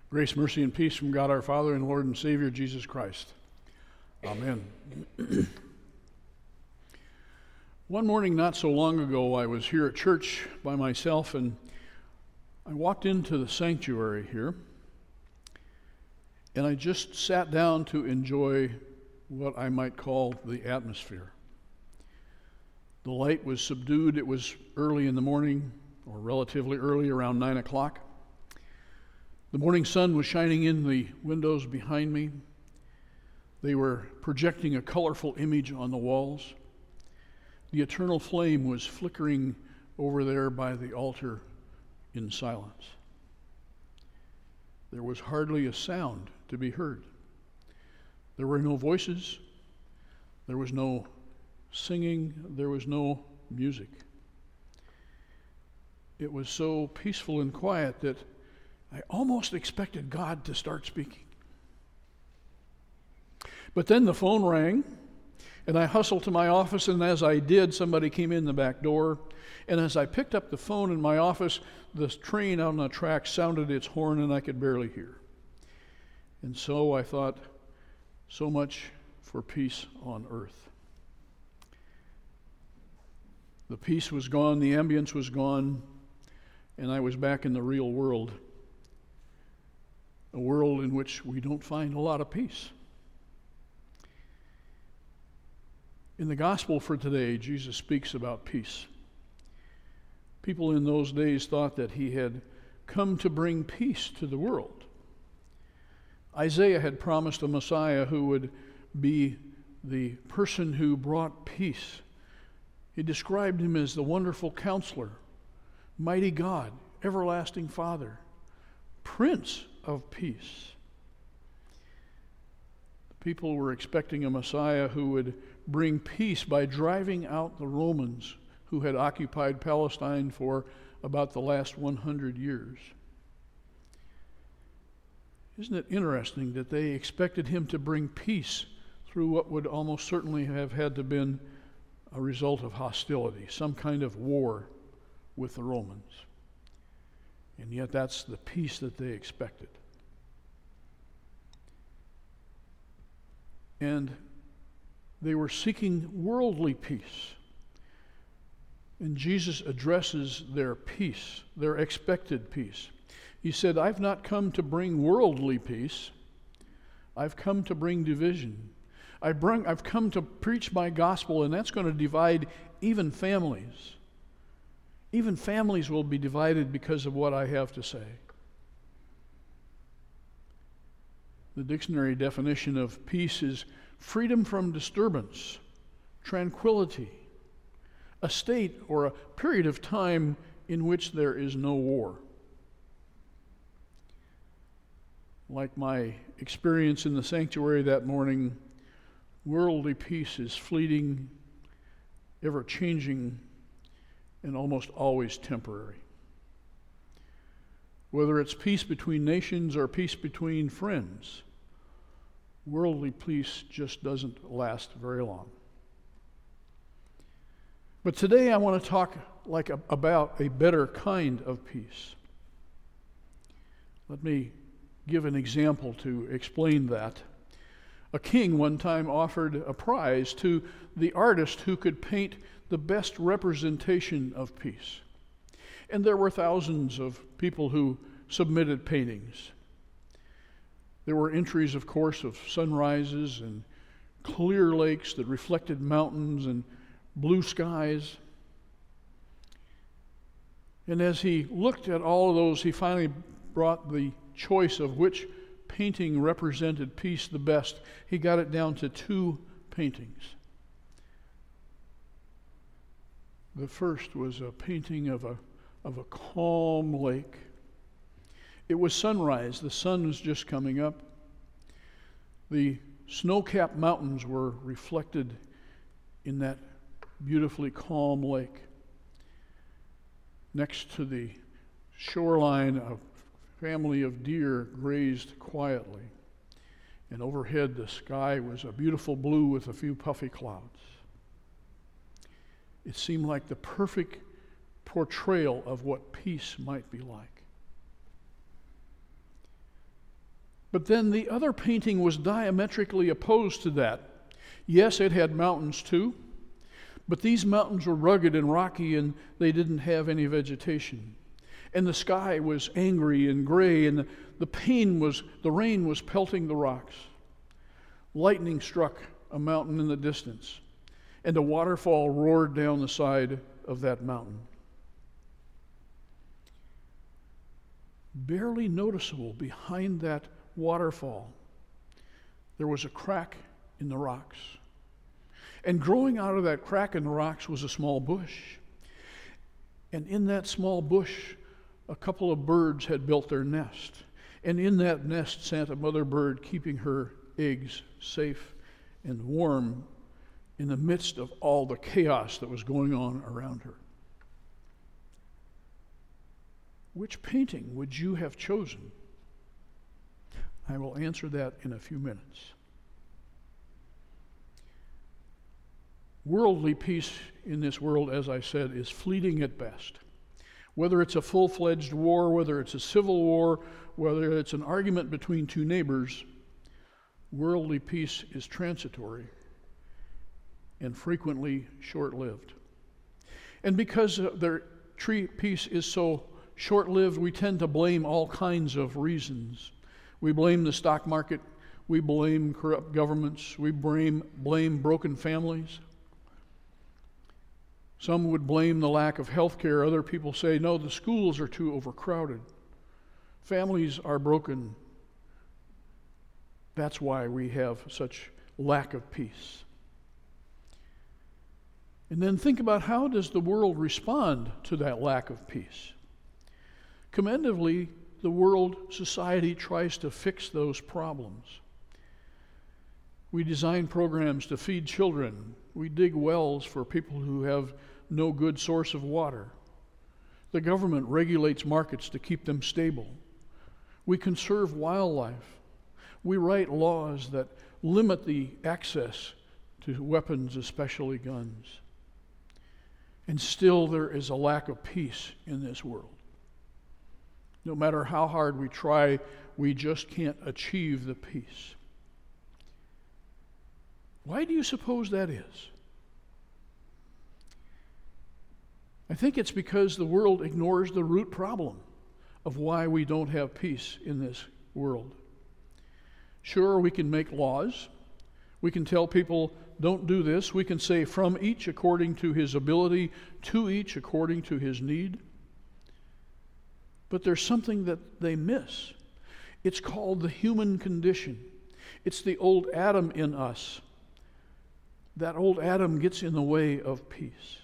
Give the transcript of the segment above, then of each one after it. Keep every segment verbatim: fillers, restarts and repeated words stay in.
Grace, mercy, and peace from God our Father and Lord and Savior, Jesus Christ. Amen. One morning not so long ago, I was here at church by myself, and I walked into the sanctuary here, and I just sat down to enjoy what I might call the atmosphere. The light was subdued. It was early in the morning, or relatively early, around nine o'clock. The morning sun was shining in the windows behind me. They were projecting a colorful image on the walls. The eternal flame was flickering over there by the altar in silence. There was hardly a sound to be heard. There were no voices. There was no singing. There was no music. It was so peaceful and quiet that I almost expected God to start speaking. But then the phone rang, and I hustled to my office, and as I did, somebody came in the back door. And as I picked up the phone in my office, the train on the track sounded its horn, and I could barely hear. And so I thought, so much for peace on earth. The peace was gone, the ambience was gone, and I was back in the real world. A world in which we don't find a lot of peace. In the gospel for today, Jesus speaks about peace. People in those days thought that he had come to bring peace to the world. Isaiah had promised a Messiah who would be the person who brought peace. He described him as the wonderful counselor, mighty God, everlasting Father, Prince of Peace. The people were expecting a Messiah who would bring peace by driving out the Romans who had occupied Palestine for about the last one hundred years. Isn't it interesting that they expected him to bring peace through what would almost certainly have had to have been a result of hostility, some kind of war with the Romans? And yet that's the peace that they expected. And they were seeking worldly peace. And Jesus addresses their peace, their expected peace. He said, I've not come to bring worldly peace. I've come to bring division. I bring, I've come to preach my gospel, and that's going to divide even families. Even families will be divided because of what I have to say. The dictionary definition of peace is freedom from disturbance, tranquility, a state or a period of time in which there is no war. Like my experience in the sanctuary that morning, worldly peace is fleeting, ever-changing, and almost always temporary. Whether it's peace between nations or peace between friends, worldly peace just doesn't last very long. But today I want to talk like a, about a better kind of peace. Let me give an example to explain that. A king one time offered a prize to the artist who could paint the best representation of peace. And there were thousands of people who submitted paintings. There were entries, of course, of sunrises and clear lakes that reflected mountains and blue skies. And as he looked at all of those, he finally brought the choice of which painting represented peace the best. He got it down to two paintings. The first was a painting of a of a calm lake. It was sunrise. The sun was just coming up. The snow-capped mountains were reflected in that beautifully calm lake. Next to the shoreline, a family of deer grazed quietly. And overhead, the sky was a beautiful blue with a few puffy clouds. It seemed like the perfect portrayal of what peace might be like. But then the other painting was diametrically opposed to that. Yes, it had mountains too, but these mountains were rugged and rocky and they didn't have any vegetation. And the sky was angry and gray, and the, the pain was, the rain was pelting the rocks. Lightning struck a mountain in the distance, and a waterfall roared down the side of that mountain. Barely noticeable behind that waterfall, there was a crack in the rocks. And growing out of that crack in the rocks was a small bush. And in that small bush, a couple of birds had built their nest. And in that nest sat a mother bird keeping her eggs safe and warm in the midst of all the chaos that was going on around her. Which painting would you have chosen? I will answer that in a few minutes. Worldly peace in this world, as I said, is fleeting at best. Whether it's a full-fledged war, whether it's a civil war, whether it's an argument between two neighbors, worldly peace is transitory and frequently short-lived. And because their tree peace is so short-lived, we tend to blame all kinds of reasons. We blame the stock market, we blame corrupt governments, we blame, blame broken families. Some would blame the lack of health care. Other people say, no, the schools are too overcrowded. Families are broken. That's why we have such lack of peace. And then think about, how does the world respond to that lack of peace? Commendably, the world society tries to fix those problems. We design programs to feed children. We dig wells for people who have no good source of water. The government regulates markets to keep them stable. We conserve wildlife. We write laws that limit the access to weapons, especially guns. And still there is a lack of peace in this world. No matter how hard we try, we just can't achieve the peace. Why do you suppose that is? I think it's because the world ignores the root problem of why we don't have peace in this world. Sure, we can make laws. We can tell people, don't do this. We can say, from each according to his ability, to each according to his need. But there's something that they miss. It's called the human condition. It's the old Adam in us. That old Adam gets in the way of peace.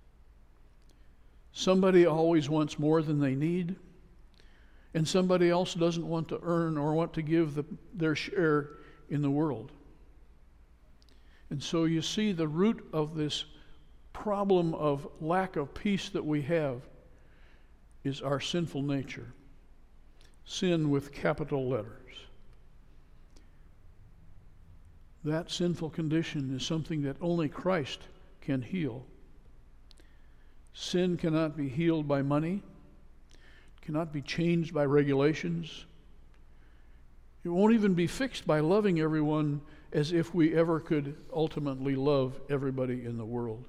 Somebody always wants more than they need, and somebody else doesn't want to earn or want to give the, their share in the world. And so you see, the root of this problem of lack of peace that we have is our sinful nature. Sin with capital letters. That sinful condition is something that only Christ can heal. Sin cannot be healed by money, cannot be changed by regulations. It won't even be fixed by loving everyone as if we ever could ultimately love everybody in the world.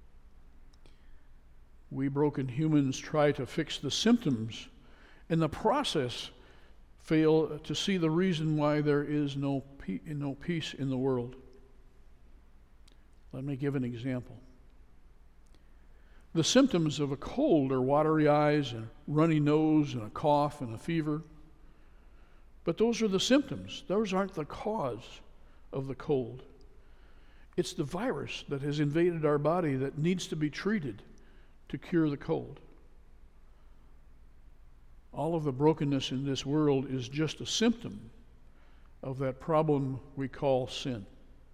We broken humans try to fix the symptoms, and the process fail to see the reason why there is no pe- no peace in the world. Let me give an example. The symptoms of a cold are watery eyes and runny nose and a cough and a fever. But those are the symptoms. Those aren't the cause of the cold. It's the virus that has invaded our body that needs to be treated to cure the cold. All of the brokenness in this world is just a symptom of that problem we call sin.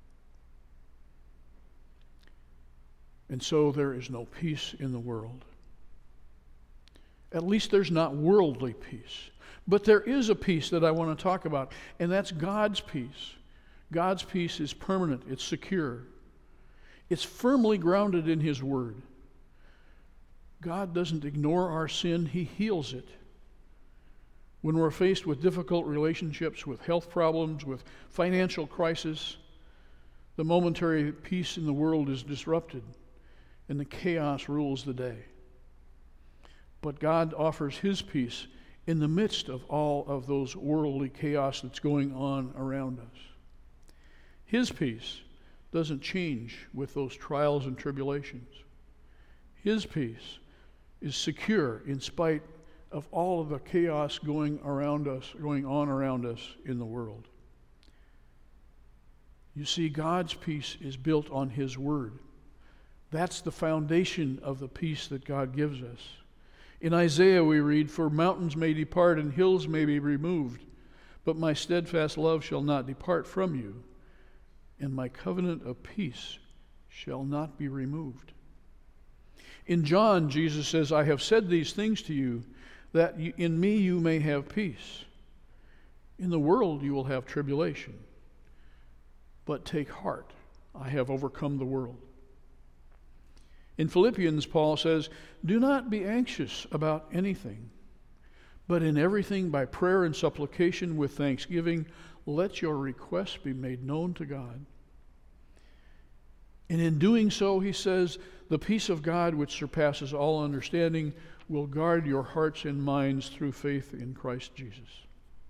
And so there is no peace in the world. At least there's not worldly peace. But there is a peace that I want to talk about, and that's God's peace. God's peace is permanent, it's secure. It's firmly grounded in His Word. God doesn't ignore our sin, He heals it. When we're faced with difficult relationships, with health problems, with financial crisis, the momentary peace in the world is disrupted and the chaos rules the day. But God offers His peace in the midst of all of those worldly chaos that's going on around us. His peace doesn't change with those trials and tribulations. His peace is secure in spite of all of the chaos going around us, going on around us in the world. You see, God's peace is built on His Word. That's the foundation of the peace that God gives us. In Isaiah we read, "For mountains may depart and hills may be removed, but my steadfast love shall not depart from you, and my covenant of peace shall not be removed." In John, Jesus says, "I have said these things to you, that in me you may have peace. In the world you will have tribulation, but take heart, I have overcome the world." In Philippians, Paul says, "Do not be anxious about anything, but in everything by prayer and supplication with thanksgiving, let your requests be made known to God. And in doing so," he says, "the peace of God, which surpasses all understanding, will guard your hearts and minds through faith in Christ Jesus."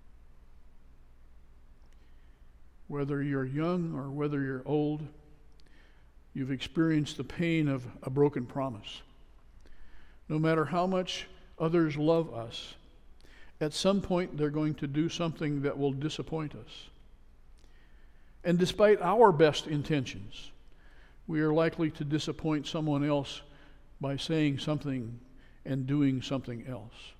Whether you're young or whether you're old, you've experienced the pain of a broken promise. No matter how much others love us, at some point they're going to do something that will disappoint us. And despite our best intentions, we are likely to disappoint someone else by saying something and doing something else.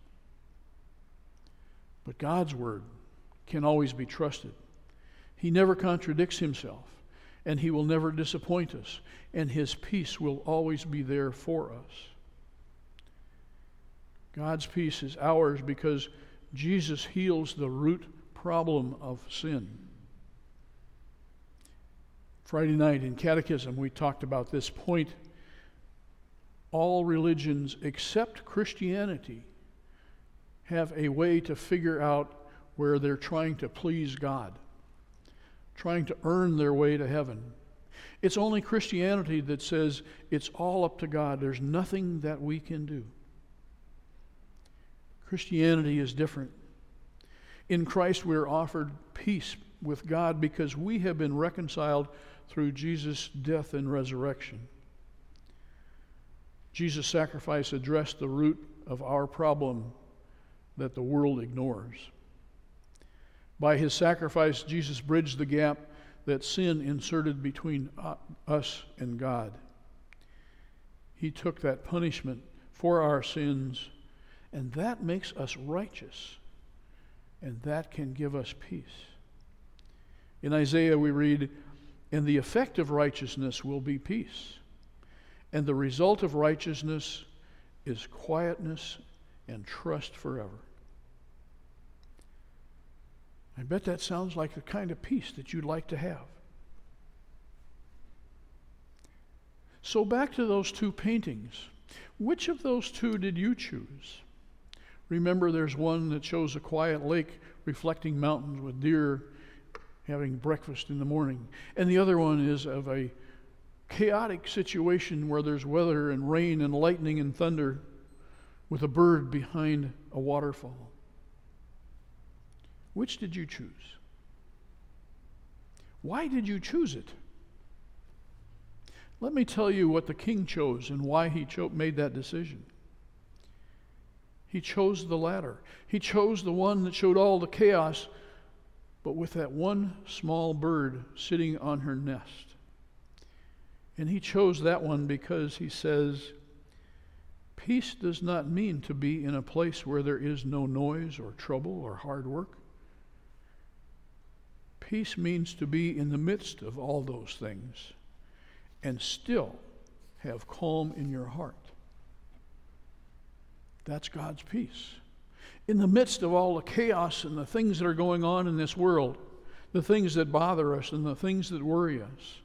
But God's Word can always be trusted. He never contradicts Himself, and He will never disappoint us, and His peace will always be there for us. God's peace is ours because Jesus heals the root problem of sin. Friday night in Catechism, we talked about this point. All religions except Christianity have a way to figure out where they're trying to please God, trying to earn their way to heaven. It's only Christianity that says it's all up to God. There's nothing that we can do. Christianity is different. In Christ we are offered peace with God because we have been reconciled through Jesus' death and resurrection. Jesus' sacrifice addressed the root of our problem that the world ignores. By His sacrifice, Jesus bridged the gap that sin inserted between us and God. He took that punishment for our sins, and that makes us righteous, and that can give us peace. In Isaiah we read, "And the effect of righteousness will be peace. And the result of righteousness is quietness and trust forever." I bet that sounds like the kind of peace that you'd like to have. So back to those two paintings. Which of those two did you choose? Remember, there's one that shows a quiet lake reflecting mountains with deer having breakfast in the morning. And the other one is of a chaotic situation where there's weather and rain and lightning and thunder with a bird behind a waterfall. Which did you choose? Why did you choose it? Let me tell you what the king chose and why he cho- made that decision. He chose the latter. He chose the one that showed all the chaos, but with that one small bird sitting on her nest. And he chose that one because he says, peace does not mean to be in a place where there is no noise or trouble or hard work. Peace means to be in the midst of all those things and still have calm in your heart. That's God's peace. In the midst of all the chaos and the things that are going on in this world, the things that bother us and the things that worry us,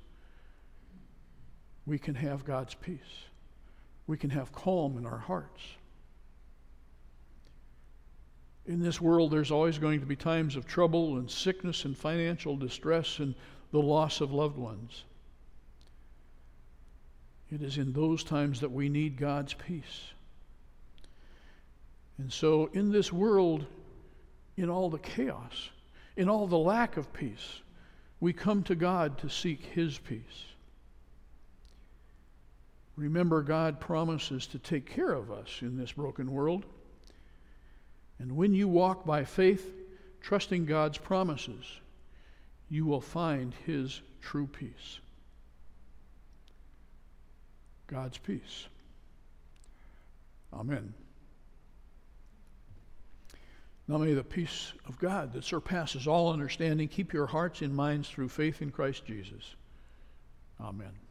we can have God's peace. We can have calm in our hearts. In this world, there's always going to be times of trouble and sickness and financial distress and the loss of loved ones. It is in those times that we need God's peace. And so in this world, in all the chaos, in all the lack of peace, we come to God to seek His peace. Remember, God promises to take care of us in this broken world. And when you walk by faith, trusting God's promises, you will find His true peace. God's peace. Amen. Now may the peace of God that surpasses all understanding keep your hearts and minds through faith in Christ Jesus. Amen.